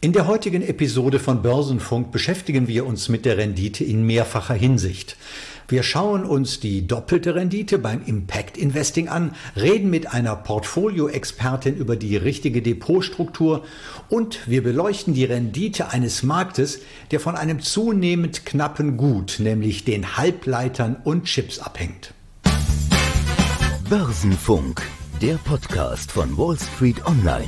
In der heutigen Episode von Börsenfunk beschäftigen wir uns mit der Rendite in mehrfacher Hinsicht. Wir schauen uns die doppelte Rendite beim Impact Investing an, reden mit einer Portfolio-Expertin über die richtige Depotstruktur und wir beleuchten die Rendite eines Marktes, der von einem zunehmend knappen Gut, nämlich den Halbleitern und Chips abhängt. Börsenfunk, der Podcast von Wall Street Online.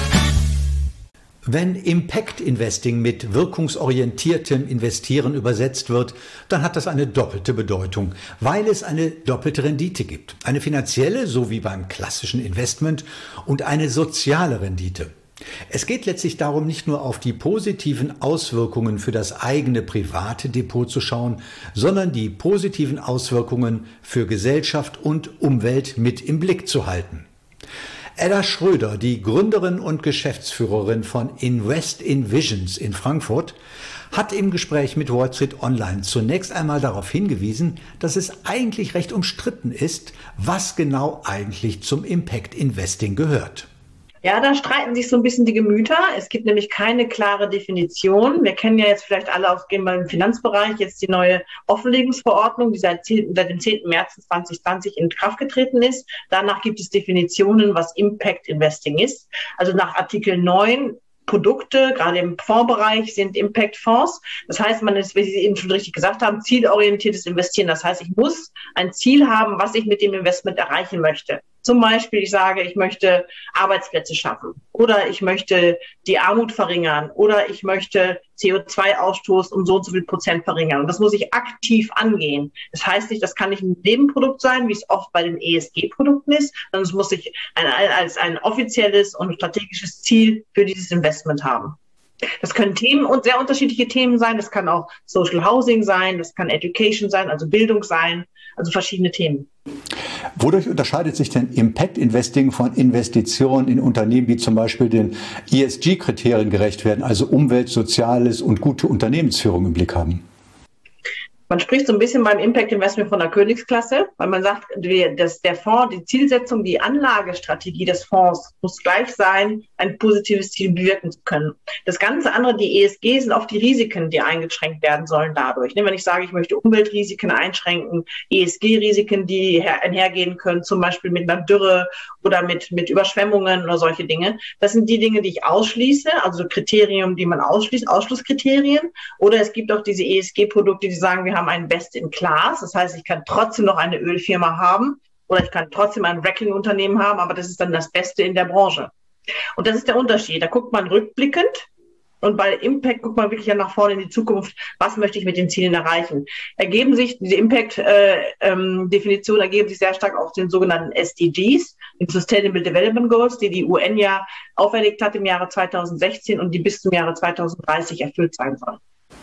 Wenn Impact Investing mit wirkungsorientiertem Investieren übersetzt wird, dann hat das eine doppelte Bedeutung, weil es eine doppelte Rendite gibt. Eine finanzielle, so wie beim klassischen Investment, und eine soziale Rendite. Es geht letztlich darum, nicht nur auf die positiven Auswirkungen für das eigene private Depot zu schauen, sondern die positiven Auswirkungen für Gesellschaft und Umwelt mit im Blick zu halten. Edda Schröder, die Gründerin und Geschäftsführerin von Invest in Visions in Frankfurt, hat im Gespräch mit Wall Street Online zunächst einmal darauf hingewiesen, dass es eigentlich recht umstritten ist, was genau eigentlich zum Impact Investing gehört. Ja, da streiten sich so ein bisschen die Gemüter. Es gibt nämlich keine klare Definition. Wir kennen ja jetzt vielleicht alle im Finanzbereich jetzt die neue Offenlegungsverordnung, die seit dem 10. März 2020 in Kraft getreten ist. Danach gibt es Definitionen, was Impact Investing ist. Also nach Artikel 9 Produkte, gerade im Fondsbereich, sind Impact-Fonds. Das heißt, man ist, wie Sie eben schon richtig gesagt haben, zielorientiertes Investieren. Das heißt, ich muss ein Ziel haben, was ich mit dem Investment erreichen möchte. Zum Beispiel, ich sage, ich möchte Arbeitsplätze schaffen oder ich möchte die Armut verringern oder ich möchte CO2-Ausstoß um so und so viel Prozent verringern. Und das muss ich aktiv angehen. Das heißt nicht, das kann nicht ein Nebenprodukt sein, wie es oft bei den ESG-Produkten ist, sondern es muss sich als ein offizielles und strategisches Ziel für dieses Investment haben. Das können Themen und sehr unterschiedliche Themen sein. Das kann auch Social Housing sein, das kann Education sein, also Bildung sein, also verschiedene Themen. Wodurch unterscheidet sich denn Impact Investing von Investitionen in Unternehmen, die zum Beispiel den ESG-Kriterien gerecht werden, also Umwelt, Soziales und gute Unternehmensführung im Blick haben? Man spricht so ein bisschen beim Impact Investment von der Königsklasse, weil man sagt, dass der Fonds, die Zielsetzung, die Anlagestrategie des Fonds muss gleich sein, ein positives Ziel bewirken zu können. Das ganze andere, die ESG, sind oft die Risiken, die eingeschränkt werden sollen dadurch. Wenn ich sage, ich möchte Umweltrisiken einschränken, ESG-Risiken, die einhergehen können, zum Beispiel mit einer Dürre oder mit Überschwemmungen oder solche Dinge. Das sind die Dinge, die ich ausschließe, also Kriterien, die man ausschließt, Ausschlusskriterien. Oder es gibt auch diese ESG-Produkte, die sagen, wir haben ein Best in Class. Das heißt, ich kann trotzdem noch eine Ölfirma haben oder ich kann trotzdem ein Fracking-Unternehmen haben, aber das ist dann das Beste in der Branche. Und das ist der Unterschied. Da guckt man rückblickend und bei Impact guckt man wirklich nach vorne in die Zukunft. Was möchte ich mit den Zielen erreichen? Diese Impact-Definitionen ergeben sich sehr stark aus den sogenannten SDGs, den Sustainable Development Goals, die die UN ja auferlegt hat im Jahre 2016 und die bis zum Jahre 2030 erfüllt sein sollen.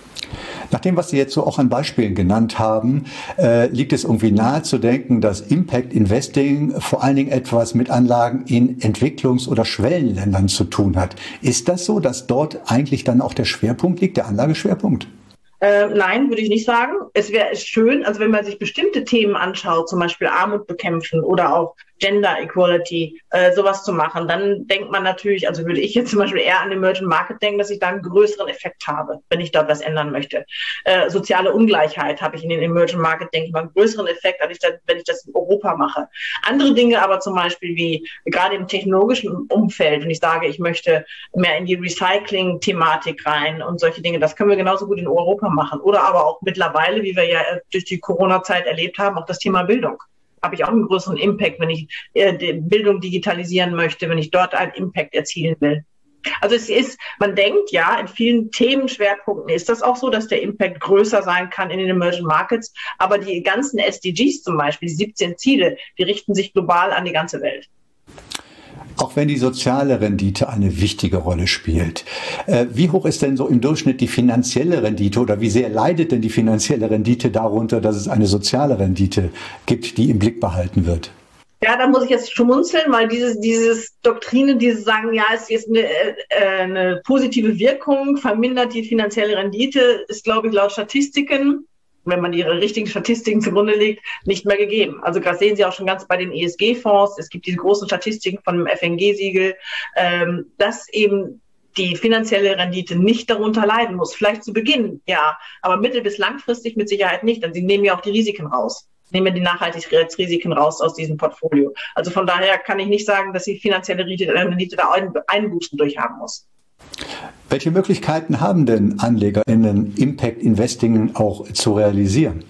Nach dem, was Sie jetzt so auch an Beispielen genannt haben, liegt es irgendwie nahe zu denken, dass Impact Investing vor allen Dingen etwas mit Anlagen in Entwicklungs- oder Schwellenländern zu tun hat. Ist das so, dass dort eigentlich dann auch der Schwerpunkt liegt, der Anlageschwerpunkt? Nein, würde ich nicht sagen. Es wäre schön, also wenn man sich bestimmte Themen anschaut, zum Beispiel Armut bekämpfen oder auch Gender Equality, sowas zu machen, dann denkt man natürlich, also würde ich jetzt zum Beispiel eher an Emerging Market denken, dass ich da einen größeren Effekt habe, wenn ich dort was ändern möchte. Soziale Ungleichheit habe ich in den Emerging Market, denke ich mal, einen größeren Effekt, als wenn ich das in Europa mache. Andere Dinge aber zum Beispiel wie gerade im technologischen Umfeld, wenn ich sage, ich möchte mehr in die Recycling-Thematik rein und solche Dinge, das können wir genauso gut in Europa machen. Oder aber auch mittlerweile, wie wir ja durch die Corona-Zeit erlebt haben, auch das Thema Bildung. Habe ich auch einen größeren Impact, wenn ich die Bildung digitalisieren möchte, wenn ich dort einen Impact erzielen will. Also man denkt ja, in vielen Themenschwerpunkten ist das auch so, dass der Impact größer sein kann in den Emerging Markets, aber die ganzen SDGs zum Beispiel, die 17 Ziele, die richten sich global an die ganze Welt. Auch wenn die soziale Rendite eine wichtige Rolle spielt. Wie hoch ist denn so im Durchschnitt die finanzielle Rendite oder wie sehr leidet denn die finanzielle Rendite darunter, dass es eine soziale Rendite gibt, die im Blick behalten wird? Ja, da muss ich jetzt schmunzeln, weil dieses Doktrine, die sagen, ja, es ist eine positive Wirkung, vermindert die finanzielle Rendite, ist, glaube ich, laut Statistiken, wenn man ihre richtigen Statistiken zugrunde legt, nicht mehr gegeben. Also das sehen Sie auch schon ganz bei den ESG-Fonds. Es gibt diese großen Statistiken von dem FNG-Siegel, dass eben die finanzielle Rendite nicht darunter leiden muss. Vielleicht zu Beginn, ja, aber mittel- bis langfristig mit Sicherheit nicht, denn sie nehmen ja auch die Risiken raus. Nehmen wir die Nachhaltigkeitsrisiken raus aus diesem Portfolio. Also von daher kann ich nicht sagen, dass die finanzielle Rendite da Einbußen durchhaben muss. Welche Möglichkeiten haben denn AnlegerInnen, Impact Investing auch zu realisieren?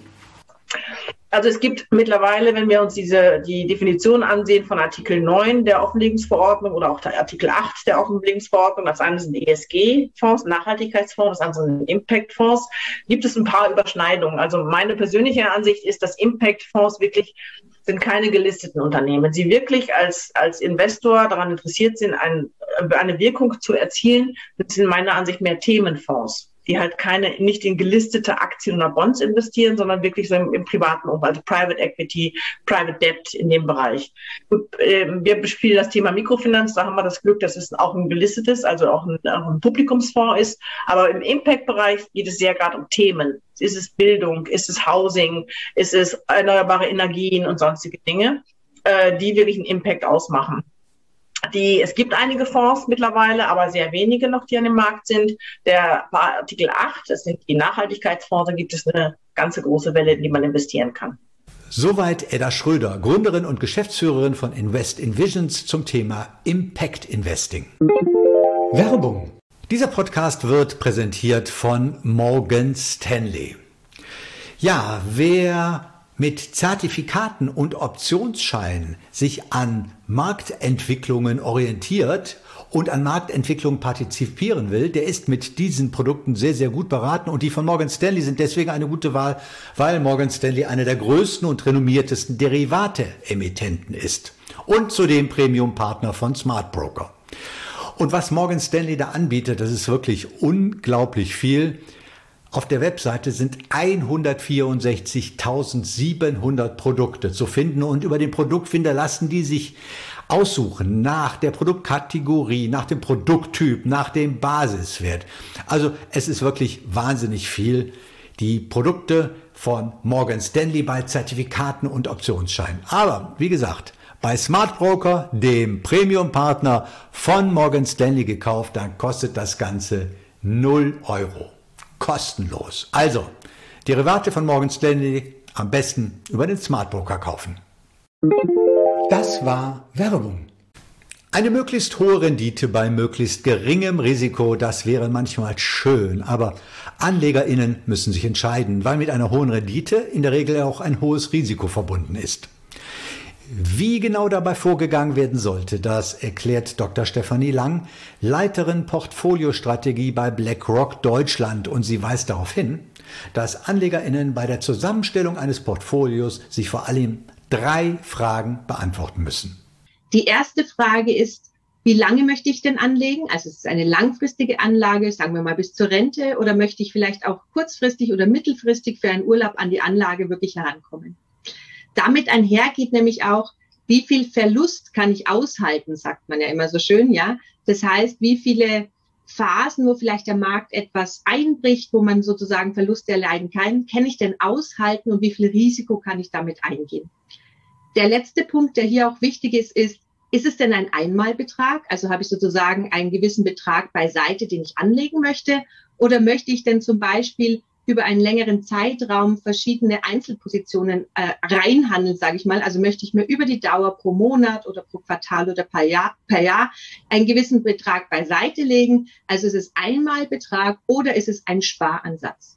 Also es gibt mittlerweile, wenn wir uns die Definition ansehen von Artikel 9 der Offenlegungsverordnung oder auch der Artikel 8 der Offenlegungsverordnung, das eine sind ESG-Fonds, Nachhaltigkeitsfonds, das andere sind Impact-Fonds, gibt es ein paar Überschneidungen. Also meine persönliche Ansicht ist, dass Impact-Fonds wirklich sind keine gelisteten Unternehmen. Wenn Sie wirklich als Investor daran interessiert sind, eine Wirkung zu erzielen, sind meiner Ansicht mehr Themenfonds, die halt nicht in gelistete Aktien oder Bonds investieren, sondern wirklich so im privaten Umfeld, also Private Equity, Private Debt in dem Bereich. Gut, wir bespielen das Thema Mikrofinanz, da haben wir das Glück, dass es auch ein gelistetes, also auch ein Publikumsfonds ist. Aber im Impact-Bereich geht es sehr gerade um Themen. Ist es Bildung, ist es Housing, ist es erneuerbare Energien und sonstige Dinge, die wirklich einen Impact ausmachen. Es gibt einige Fonds mittlerweile, aber sehr wenige noch, die an dem Markt sind. Der Artikel 8, das sind die Nachhaltigkeitsfonds, da gibt es eine ganze große Welle, in die man investieren kann. Soweit Edda Schröder, Gründerin und Geschäftsführerin von Invest in Visions zum Thema Impact Investing. Werbung. Dieser Podcast wird präsentiert von Morgan Stanley. Ja, wer mit Zertifikaten und Optionsscheinen sich an Marktentwicklungen orientiert und an Marktentwicklungen partizipieren will, der ist mit diesen Produkten sehr, sehr gut beraten. Und die von Morgan Stanley sind deswegen eine gute Wahl, weil Morgan Stanley einer der größten und renommiertesten Derivate-Emittenten ist und zudem Premium-Partner von Smart Broker. Und was Morgan Stanley da anbietet, das ist wirklich unglaublich viel. Auf der Webseite sind 164.700 Produkte zu finden und über den Produktfinder lassen die sich aussuchen nach der Produktkategorie, nach dem Produkttyp, nach dem Basiswert. Also es ist wirklich wahnsinnig viel. Die Produkte von Morgan Stanley bei Zertifikaten und Optionsscheinen. Aber wie gesagt, bei Smart Broker, dem Premium-Partner von Morgan Stanley gekauft, dann kostet das Ganze 0 Euro. Kostenlos. Also, Derivate von Morgan Stanley am besten über den Smart Broker kaufen. Das war Werbung. Eine möglichst hohe Rendite bei möglichst geringem Risiko, das wäre manchmal schön, aber AnlegerInnen müssen sich entscheiden, weil mit einer hohen Rendite in der Regel auch ein hohes Risiko verbunden ist. Wie genau dabei vorgegangen werden sollte, das erklärt Dr. Stefanie Lang, Leiterin Portfoliostrategie bei BlackRock Deutschland, und sie weist darauf hin, dass AnlegerInnen bei der Zusammenstellung eines Portfolios sich vor allem 3 Fragen beantworten müssen. Die erste Frage ist, wie lange möchte ich denn anlegen? Also es ist eine langfristige Anlage, sagen wir mal bis zur Rente, oder möchte ich vielleicht auch kurzfristig oder mittelfristig für einen Urlaub an die Anlage wirklich herankommen? Damit einhergeht nämlich auch, wie viel Verlust kann ich aushalten, sagt man ja immer so schön, ja. Das heißt, wie viele Phasen, wo vielleicht der Markt etwas einbricht, wo man sozusagen Verluste erleiden kann ich denn aushalten und wie viel Risiko kann ich damit eingehen? Der letzte Punkt, der hier auch wichtig ist es denn ein Einmalbetrag? Also habe ich sozusagen einen gewissen Betrag beiseite, den ich anlegen möchte? Oder möchte ich denn zum Beispiel über einen längeren Zeitraum verschiedene Einzelpositionen reinhandeln, sage ich mal. Also möchte ich mir über die Dauer pro Monat oder pro Quartal oder per Jahr einen gewissen Betrag beiseite legen. Also ist es Einmalbetrag oder ist es ein Sparansatz?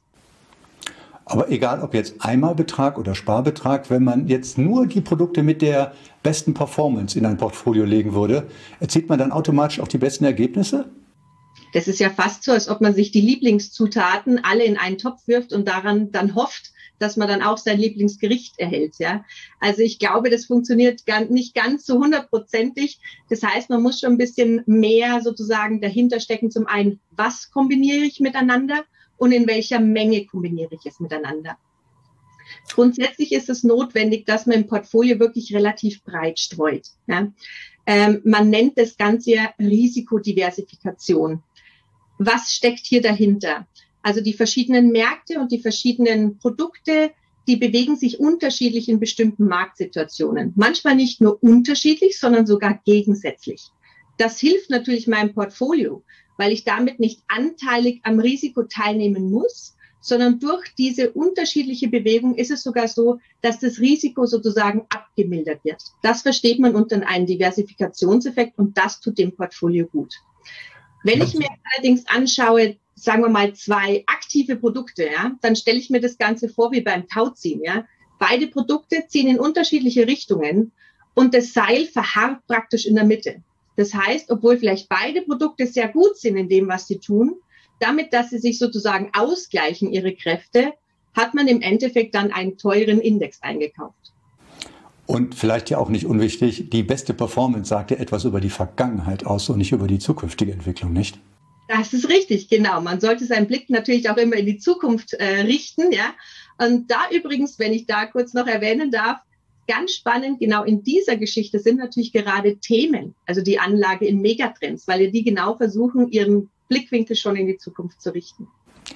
Aber egal, ob jetzt Einmalbetrag oder Sparbetrag, wenn man jetzt nur die Produkte mit der besten Performance in ein Portfolio legen würde, erzielt man dann automatisch auch die besten Ergebnisse? Das ist ja fast so, als ob man sich die Lieblingszutaten alle in einen Topf wirft und daran dann hofft, dass man dann auch sein Lieblingsgericht erhält, ja. Also ich glaube, das funktioniert nicht ganz so 100%ig. Das heißt, man muss schon ein bisschen mehr sozusagen dahinter stecken. Zum einen, was kombiniere ich miteinander und in welcher Menge kombiniere ich es miteinander? Grundsätzlich ist es notwendig, dass man im Portfolio wirklich relativ breit streut, ja. Man nennt das Ganze ja Risikodiversifikation. Was steckt hier dahinter? Also die verschiedenen Märkte und die verschiedenen Produkte, die bewegen sich unterschiedlich in bestimmten Marktsituationen. Manchmal nicht nur unterschiedlich, sondern sogar gegensätzlich. Das hilft natürlich meinem Portfolio. weil ich damit nicht anteilig am Risiko teilnehmen muss, sondern durch diese unterschiedliche Bewegung ist es sogar so, dass das Risiko sozusagen abgemildert wird. Das versteht man unter einem Diversifikationseffekt und das tut dem Portfolio gut. Wenn ich mir allerdings anschaue, sagen wir mal 2 aktive Produkte, ja, dann stelle ich mir das Ganze vor wie beim Tauziehen. Ja. Beide Produkte ziehen in unterschiedliche Richtungen und das Seil verharrt praktisch in der Mitte. Das heißt, obwohl vielleicht beide Produkte sehr gut sind in dem, was sie tun, damit, dass sie sich sozusagen ausgleichen, ihre Kräfte, hat man im Endeffekt dann einen teuren Index eingekauft. Und vielleicht ja auch nicht unwichtig, die beste Performance sagt ja etwas über die Vergangenheit aus und nicht über die zukünftige Entwicklung, nicht? Das ist richtig, genau. Man sollte seinen Blick natürlich auch immer in die Zukunft richten, ja. Und da übrigens, wenn ich da kurz noch erwähnen darf, ganz spannend, genau in dieser Geschichte sind natürlich gerade Themen, also die Anlage in Megatrends, weil die genau versuchen, ihren Blickwinkel schon in die Zukunft zu richten.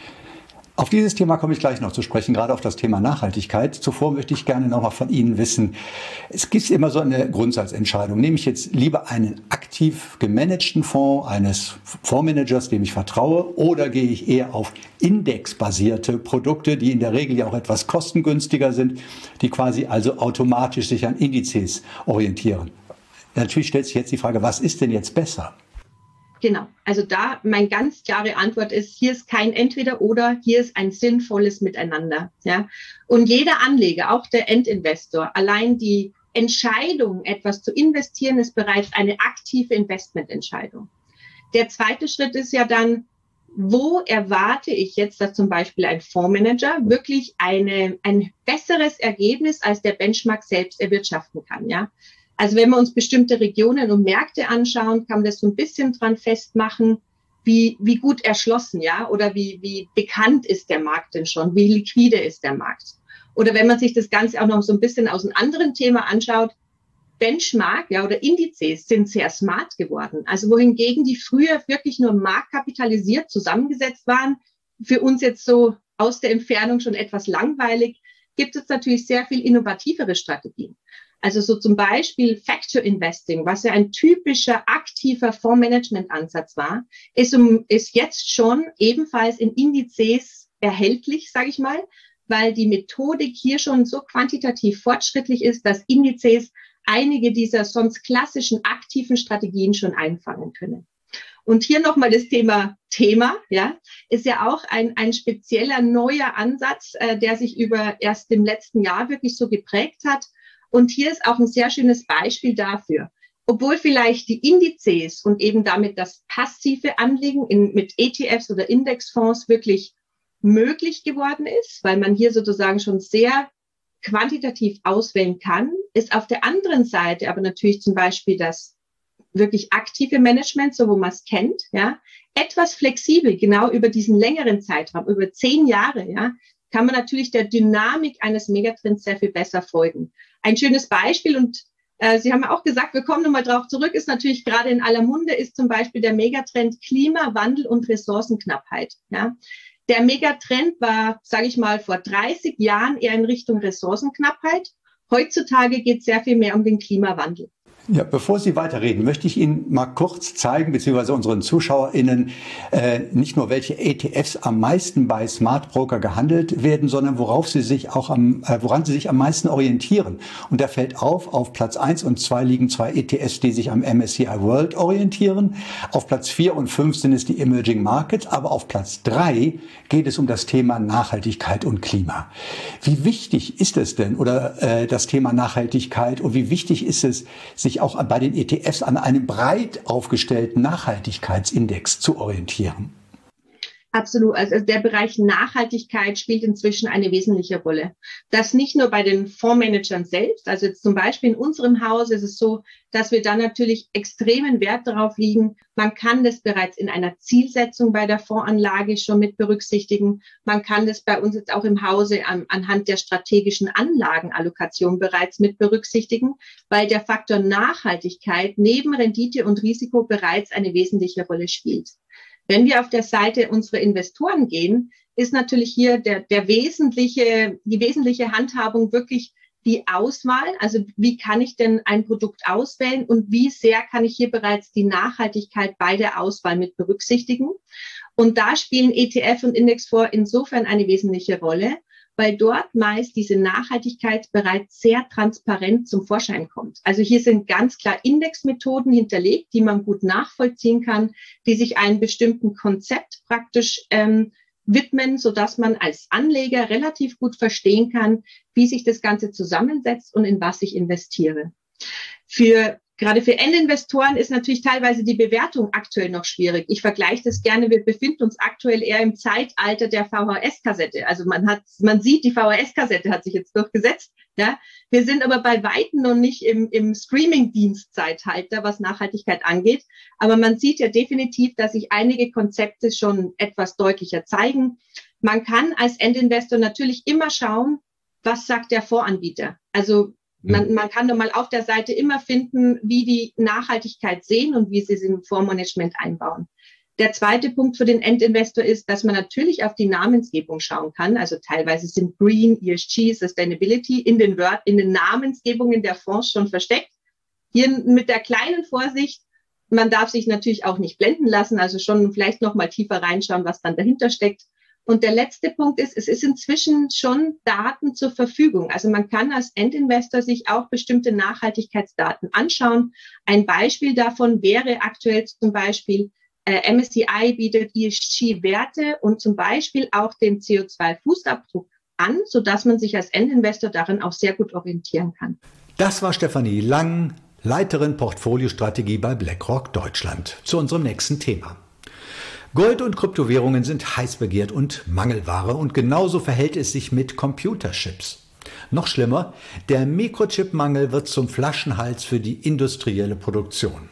Auf dieses Thema komme ich gleich noch zu sprechen, gerade auf das Thema Nachhaltigkeit. Zuvor möchte ich gerne noch mal von Ihnen wissen, es gibt immer so eine Grundsatzentscheidung. Nehme ich jetzt lieber einen aktiv gemanagten Fonds eines Fondsmanagers, dem ich vertraue, oder gehe ich eher auf indexbasierte Produkte, die in der Regel ja auch etwas kostengünstiger sind, die quasi also automatisch sich an Indizes orientieren? Natürlich stellt sich jetzt die Frage, was ist denn jetzt besser? Genau, also da meine ganz klare Antwort ist, hier ist kein Entweder-Oder, hier ist ein sinnvolles Miteinander. Ja? Und jeder Anleger, auch der Endinvestor, allein die Entscheidung, etwas zu investieren, ist bereits eine aktive Investmententscheidung. Der zweite Schritt ist ja dann, wo erwarte ich jetzt, dass zum Beispiel ein Fondsmanager wirklich ein besseres Ergebnis als der Benchmark selbst erwirtschaften kann, ja? Also wenn wir uns bestimmte Regionen und Märkte anschauen, kann man das so ein bisschen dran festmachen, wie gut erschlossen, ja, oder wie bekannt ist der Markt denn schon, wie liquide ist der Markt. Oder wenn man sich das Ganze auch noch so ein bisschen aus einem anderen Thema anschaut, Benchmark, ja, oder Indizes sind sehr smart geworden. Also wohingegen die früher wirklich nur marktkapitalisiert zusammengesetzt waren, für uns jetzt so aus der Entfernung schon etwas langweilig, gibt es natürlich sehr viel innovativere Strategien. Also so zum Beispiel Factor Investing, was ja ein typischer aktiver Fondsmanagement-Ansatz war, ist jetzt schon ebenfalls in Indizes erhältlich, sage ich mal, weil die Methodik hier schon so quantitativ fortschrittlich ist, dass Indizes einige dieser sonst klassischen aktiven Strategien schon einfangen können. Und hier nochmal das Thema, ja, ist ja auch ein spezieller neuer Ansatz, der sich erst im letzten Jahr wirklich so geprägt hat. Und hier ist auch ein sehr schönes Beispiel dafür. Obwohl vielleicht die Indizes und eben damit das passive Anlegen mit ETFs oder Indexfonds wirklich möglich geworden ist, weil man hier sozusagen schon sehr quantitativ auswählen kann, ist auf der anderen Seite aber natürlich zum Beispiel das wirklich aktive Management, so wo man es kennt, ja, etwas flexibel, genau über diesen längeren Zeitraum, über 10 Jahre, ja, kann man natürlich der Dynamik eines Megatrends sehr viel besser folgen. Ein schönes Beispiel, und Sie haben ja auch gesagt, wir kommen nochmal drauf zurück, ist natürlich gerade in aller Munde, ist zum Beispiel der Megatrend Klimawandel und Ressourcenknappheit. Ja. Der Megatrend war, sage ich mal, vor 30 Jahren eher in Richtung Ressourcenknappheit. Heutzutage geht es sehr viel mehr um den Klimawandel. Ja, bevor Sie weiterreden, möchte ich Ihnen mal kurz zeigen, beziehungsweise unseren ZuschauerInnen, nicht nur welche ETFs am meisten bei Smart Broker gehandelt werden, sondern woran sie sich am meisten orientieren. Und da fällt auf Platz 1 und 2 liegen 2 ETFs, die sich am MSCI World orientieren. Auf Platz 4 und 5 sind es die Emerging Markets, aber auf Platz 3 geht es um das Thema Nachhaltigkeit und Klima. Wie wichtig ist es denn, oder das Thema Nachhaltigkeit, und wie wichtig ist es, sich auch bei den ETFs an einem breit aufgestellten Nachhaltigkeitsindex zu orientieren? Absolut. Also der Bereich Nachhaltigkeit spielt inzwischen eine wesentliche Rolle. Das nicht nur bei den Fondsmanagern selbst. Also jetzt zum Beispiel in unserem Haus ist es so, dass wir da natürlich extremen Wert darauf legen. Man kann das bereits in einer Zielsetzung bei der Fondsanlage schon mit berücksichtigen. Man kann das bei uns jetzt auch im Hause anhand der strategischen Anlagenallokation bereits mit berücksichtigen, weil der Faktor Nachhaltigkeit neben Rendite und Risiko bereits eine wesentliche Rolle spielt. Wenn wir auf der Seite unserer Investoren gehen, ist natürlich hier die wesentliche Handhabung wirklich die Auswahl, also wie kann ich denn ein Produkt auswählen und wie sehr kann ich hier bereits die Nachhaltigkeit bei der Auswahl mit berücksichtigen. Und da spielen ETF und Indexfonds insofern eine wesentliche Rolle, weil dort meist diese Nachhaltigkeit bereits sehr transparent zum Vorschein kommt. Also hier sind ganz klar Indexmethoden hinterlegt, die man gut nachvollziehen kann, die sich einem bestimmten Konzept praktisch widmen, sodass man als Anleger relativ gut verstehen kann, wie sich das Ganze zusammensetzt und in was ich investiere. Gerade für Endinvestoren ist natürlich teilweise die Bewertung aktuell noch schwierig. Ich vergleiche das gerne. Wir befinden uns aktuell eher im Zeitalter der VHS-Kassette. Also man sieht, die VHS-Kassette hat sich jetzt durchgesetzt. Ja, wir sind aber bei Weitem noch nicht im Streaming-Dienst-Zeitalter, was Nachhaltigkeit angeht. Aber man sieht ja definitiv, dass sich einige Konzepte schon etwas deutlicher zeigen. Man kann als Endinvestor natürlich immer schauen, was sagt der Fondsanbieter. Also man kann doch mal auf der Seite immer finden, wie die Nachhaltigkeit sehen und wie sie es im Fondsmanagement einbauen. Der zweite Punkt für den Endinvestor ist, dass man natürlich auf die Namensgebung schauen kann. Also teilweise sind Green, ESG, Sustainability in den Namensgebungen der Fonds schon versteckt. Hier mit der kleinen Vorsicht, man darf sich natürlich auch nicht blenden lassen, also schon vielleicht noch mal tiefer reinschauen, was dann dahinter steckt. Und der letzte Punkt ist, es ist inzwischen schon Daten zur Verfügung. Also man kann als Endinvestor sich auch bestimmte Nachhaltigkeitsdaten anschauen. Ein Beispiel davon wäre aktuell zum Beispiel MSCI bietet ESG-Werte und zum Beispiel auch den CO2-Fußabdruck an, sodass man sich als Endinvestor darin auch sehr gut orientieren kann. Das war Stefanie Lang, Leiterin Portfoliostrategie bei BlackRock Deutschland. Zu unserem nächsten Thema. Gold und Kryptowährungen sind heiß begehrt und Mangelware und genauso verhält es sich mit Computerchips. Noch schlimmer, der Mikrochipmangel wird zum Flaschenhals für die industrielle Produktion.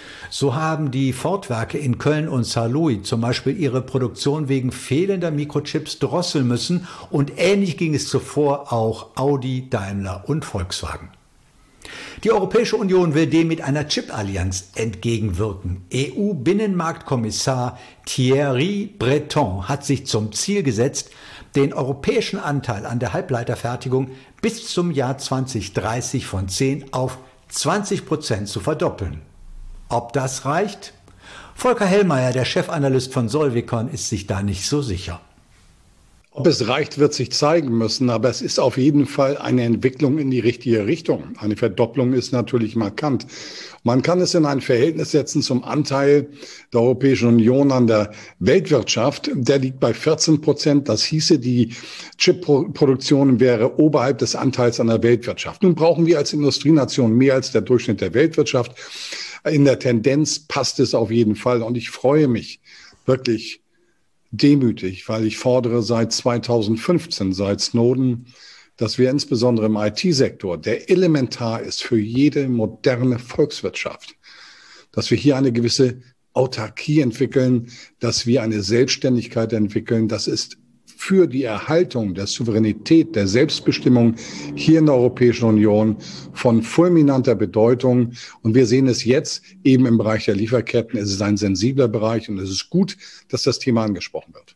So haben die Ford-Werke in Köln und Saarlouis zum Beispiel ihre Produktion wegen fehlender Mikrochips drosseln müssen und ähnlich ging es zuvor auch Audi, Daimler und Volkswagen. Die Europäische Union will dem mit einer Chip-Allianz entgegenwirken. EU-Binnenmarktkommissar Thierry Breton hat sich zum Ziel gesetzt, den europäischen Anteil an der Halbleiterfertigung bis zum Jahr 2030 von 10 auf 20% zu verdoppeln. Ob das reicht? Volker Hellmeier, der Chefanalyst von Solvecon, ist sich da nicht so sicher. Ob es reicht, wird sich zeigen müssen, aber es ist auf jeden Fall eine Entwicklung in die richtige Richtung. Eine Verdopplung ist natürlich markant. Man kann es in ein Verhältnis setzen zum Anteil der Europäischen Union an der Weltwirtschaft. Der liegt bei 14%. Das hieße, die Chipproduktion wäre oberhalb des Anteils an der Weltwirtschaft. Nun brauchen wir als Industrienation mehr als der Durchschnitt der Weltwirtschaft. In der Tendenz passt es auf jeden Fall und ich freue mich wirklich demütig, weil ich fordere seit 2015, seit Snowden, dass wir insbesondere im IT-Sektor, der elementar ist für jede moderne Volkswirtschaft, dass wir hier eine gewisse Autarkie entwickeln, dass wir eine Selbstständigkeit entwickeln. Das ist für die Erhaltung der Souveränität, der Selbstbestimmung hier in der Europäischen Union von fulminanter Bedeutung. Und wir sehen es jetzt eben im Bereich der Lieferketten. Es ist ein sensibler Bereich und es ist gut, dass das Thema angesprochen wird.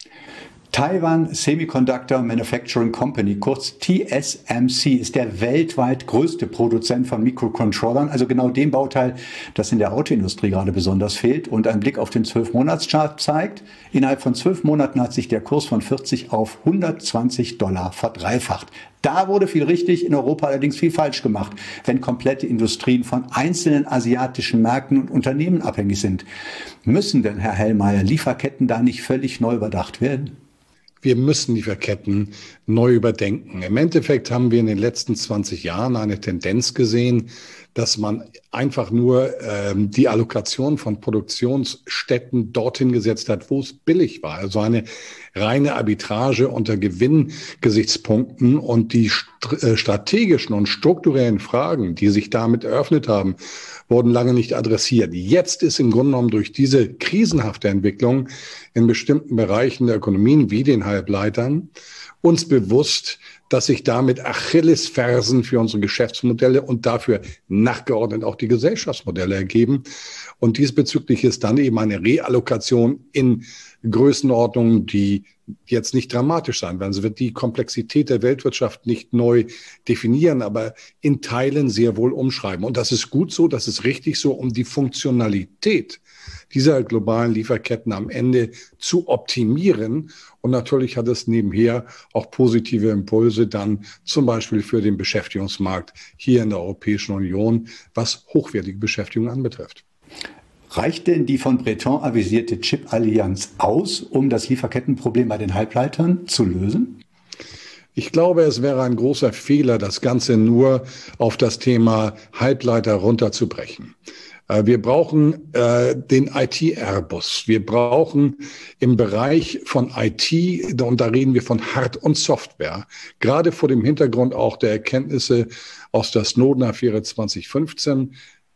Taiwan Semiconductor Manufacturing Company, kurz TSMC, ist der weltweit größte Produzent von Mikrocontrollern, also genau dem Bauteil, das in der Autoindustrie gerade besonders fehlt. Und ein Blick auf den 12-Monats-Chart zeigt, innerhalb von 12 Monaten hat sich der Kurs von 40 auf $120 verdreifacht. Da wurde viel richtig, in Europa allerdings viel falsch gemacht, wenn komplette Industrien von einzelnen asiatischen Märkten und Unternehmen abhängig sind. Müssen denn, Herr Hellmeier, Lieferketten da nicht völlig neu überdacht werden? Wir müssen Lieferketten neu überdenken. Im Endeffekt haben wir in den letzten 20 Jahren eine Tendenz gesehen, dass man einfach nur die Allokation von Produktionsstätten dorthin gesetzt hat, wo es billig war. Also eine reine Arbitrage unter Gewinngesichtspunkten und die strategischen und strukturellen Fragen, die sich damit eröffnet haben, wurden lange nicht adressiert. Jetzt ist im Grunde genommen durch diese krisenhafte Entwicklung in bestimmten Bereichen der Ökonomien wie den Halbleitern uns bewusst, dass sich damit Achillesfersen für unsere Geschäftsmodelle und dafür nachgeordnet auch die Gesellschaftsmodelle ergeben. Und diesbezüglich ist dann eben eine Reallokation in Größenordnungen, die jetzt nicht dramatisch sein werden. Es wird die Komplexität der Weltwirtschaft nicht neu definieren, aber in Teilen sehr wohl umschreiben. Und das ist gut so, das ist richtig so, um die Funktionalität dieser globalen Lieferketten am Ende zu optimieren. Und natürlich hat es nebenher auch positive Impulse dann zum Beispiel für den Beschäftigungsmarkt hier in der Europäischen Union, was hochwertige Beschäftigung anbetrifft. Reicht denn die von Breton avisierte Chip-Allianz aus, um das Lieferkettenproblem bei den Halbleitern zu lösen? Ich glaube, es wäre ein großer Fehler, das Ganze nur auf das Thema Halbleiter runterzubrechen. Wir brauchen den IT-Airbus. Wir brauchen im Bereich von IT, und da reden wir von Hard- und Software, gerade vor dem Hintergrund auch der Erkenntnisse aus der Snowden-Affäre 2015,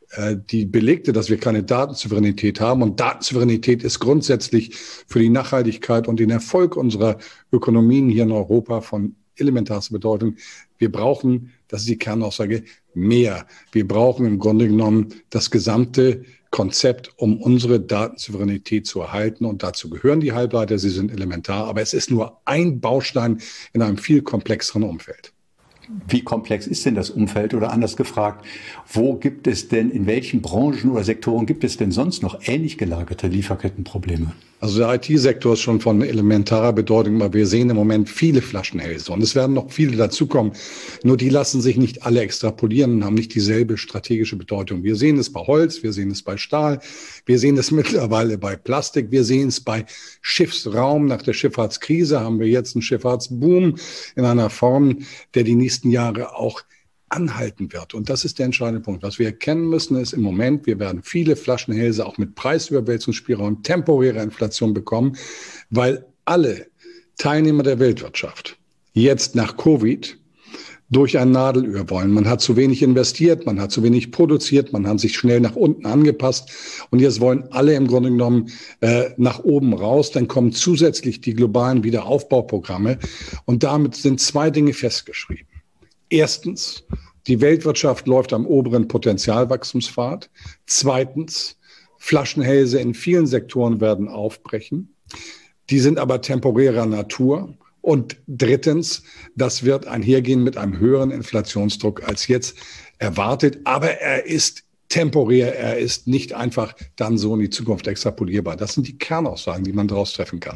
die belegte, dass wir keine Datensouveränität haben. Und Datensouveränität ist grundsätzlich für die Nachhaltigkeit und den Erfolg unserer Ökonomien hier in Europa von elementarster Bedeutung. Wir brauchen, das ist die Kernaussage, mehr. Wir brauchen im Grunde genommen das gesamte Konzept, um unsere Datensouveränität zu erhalten. Und dazu gehören die Halbleiter, sie sind elementar. Aber es ist nur ein Baustein in einem viel komplexeren Umfeld. Wie komplex ist denn das Umfeld? Oder anders gefragt, wo gibt es denn, in welchen Branchen oder Sektoren gibt es denn sonst noch ähnlich gelagerte Lieferkettenprobleme? Also der IT-Sektor ist schon von elementarer Bedeutung, aber wir sehen im Moment viele Flaschenhälse und es werden noch viele dazukommen. Nur die lassen sich nicht alle extrapolieren und haben nicht dieselbe strategische Bedeutung. Wir sehen es bei Holz, wir sehen es bei Stahl, wir sehen es mittlerweile bei Plastik, wir sehen es bei Schiffsraum. Nach der Schifffahrtskrise haben wir jetzt einen Schifffahrtsboom in einer Form, der die nächsten Jahre auch anhalten wird. Und das ist der entscheidende Punkt. Was wir erkennen müssen, ist im Moment, wir werden viele Flaschenhälse auch mit Preisüberwälzungsspielraum, temporärer Inflation bekommen, weil alle Teilnehmer der Weltwirtschaft jetzt nach Covid durch ein Nadelöhr wollen. Man hat zu wenig investiert, man hat zu wenig produziert, man hat sich schnell nach unten angepasst und jetzt wollen alle im Grunde genommen nach oben raus. Dann kommen zusätzlich die globalen Wiederaufbauprogramme und damit sind zwei Dinge festgeschrieben. Erstens, die Weltwirtschaft läuft am oberen Potenzialwachstumspfad. Zweitens, Flaschenhälse in vielen Sektoren werden aufbrechen. Die sind aber temporärer Natur. Und drittens, das wird einhergehen mit einem höheren Inflationsdruck als jetzt erwartet. Aber er ist temporär, er ist nicht einfach dann so in die Zukunft extrapolierbar. Das sind die Kernaussagen, die man daraus treffen kann.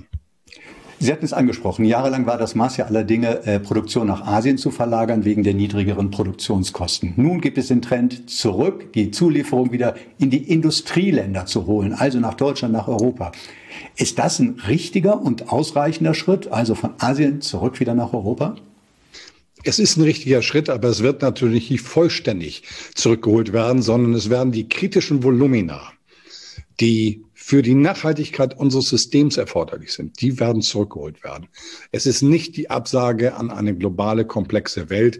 Sie hatten es angesprochen, jahrelang war das Maß ja aller Dinge, Produktion nach Asien zu verlagern wegen der niedrigeren Produktionskosten. Nun gibt es den Trend zurück, die Zulieferung wieder in die Industrieländer zu holen, also nach Deutschland, nach Europa. Ist das ein richtiger und ausreichender Schritt, also von Asien zurück wieder nach Europa? Es ist ein richtiger Schritt, aber es wird natürlich nicht vollständig zurückgeholt werden, sondern es werden die kritischen Volumina, die für die Nachhaltigkeit unseres Systems erforderlich sind, die werden zurückgeholt werden. Es ist nicht die Absage an eine globale, komplexe Welt.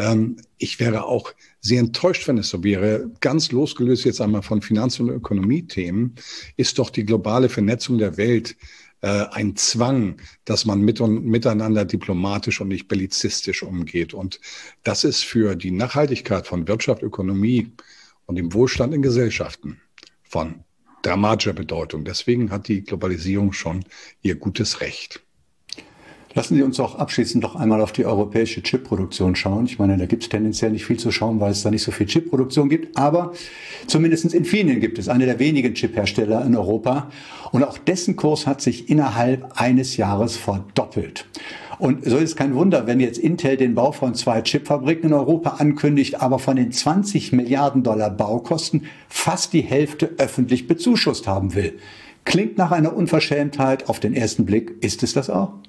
Ich wäre auch sehr enttäuscht, wenn es so wäre. Ganz losgelöst jetzt einmal von Finanz- und Ökonomiethemen ist doch die globale Vernetzung der Welt ein Zwang, dass man miteinander diplomatisch und nicht bellizistisch umgeht. Und das ist für die Nachhaltigkeit von Wirtschaft, Ökonomie und dem Wohlstand in Gesellschaften von dramatischer Bedeutung. Deswegen hat die Globalisierung schon ihr gutes Recht. Lassen Sie uns auch abschließend noch einmal auf die europäische Chipproduktion schauen. Ich meine, da gibt es tendenziell nicht viel zu schauen, weil es da nicht so viel Chipproduktion gibt. Aber zumindest Infineon gibt es, eine der wenigen Chiphersteller in Europa. Und auch dessen Kurs hat sich innerhalb eines Jahres verdoppelt. Und so ist kein Wunder, wenn jetzt Intel den Bau von 2 Chipfabriken in Europa ankündigt, aber von den 20 Milliarden Dollar Baukosten fast die Hälfte öffentlich bezuschusst haben will. Klingt nach einer Unverschämtheit auf den ersten Blick. Ist es das auch?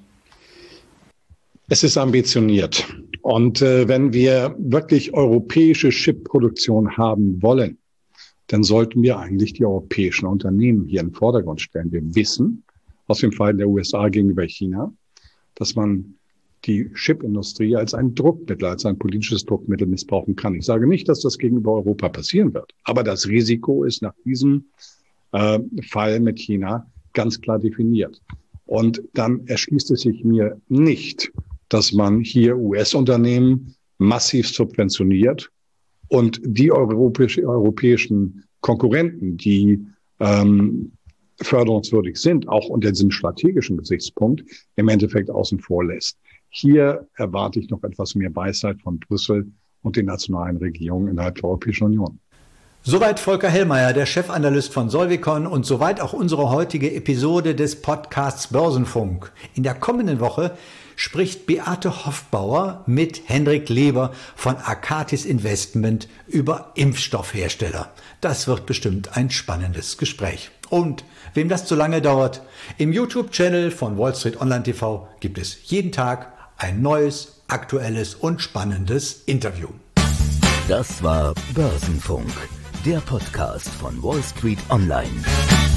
Es ist ambitioniert. Und wenn wir wirklich europäische Chipproduktion haben wollen, dann sollten wir eigentlich die europäischen Unternehmen hier in den Vordergrund stellen. Wir wissen aus dem Fall der USA gegenüber China, dass man die Chipindustrie als ein Druckmittel, als ein politisches Druckmittel missbrauchen kann. Ich sage nicht, dass das gegenüber Europa passieren wird, aber das Risiko ist nach diesem Fall mit China ganz klar definiert. Und dann erschließt es sich mir nicht, dass man hier US-Unternehmen massiv subventioniert und die europäischen Konkurrenten, die förderungswürdig sind, auch unter diesem strategischen Gesichtspunkt, im Endeffekt außen vor lässt. Hier erwarte ich noch etwas mehr Weisheit von Brüssel und den nationalen Regierungen innerhalb der Europäischen Union. Soweit Volker Hellmeier, der Chefanalyst von Solvicon, und soweit auch unsere heutige Episode des Podcasts Börsenfunk. In der kommenden Woche spricht Beate Hoffbauer mit Hendrik Leber von Arcatis Investment über Impfstoffhersteller. Das wird bestimmt ein spannendes Gespräch. Und wem das zu lange dauert, im YouTube-Channel von Wall Street Online TV gibt es jeden Tag ein neues, aktuelles und spannendes Interview. Das war Börsenfunk, der Podcast von Wall Street Online.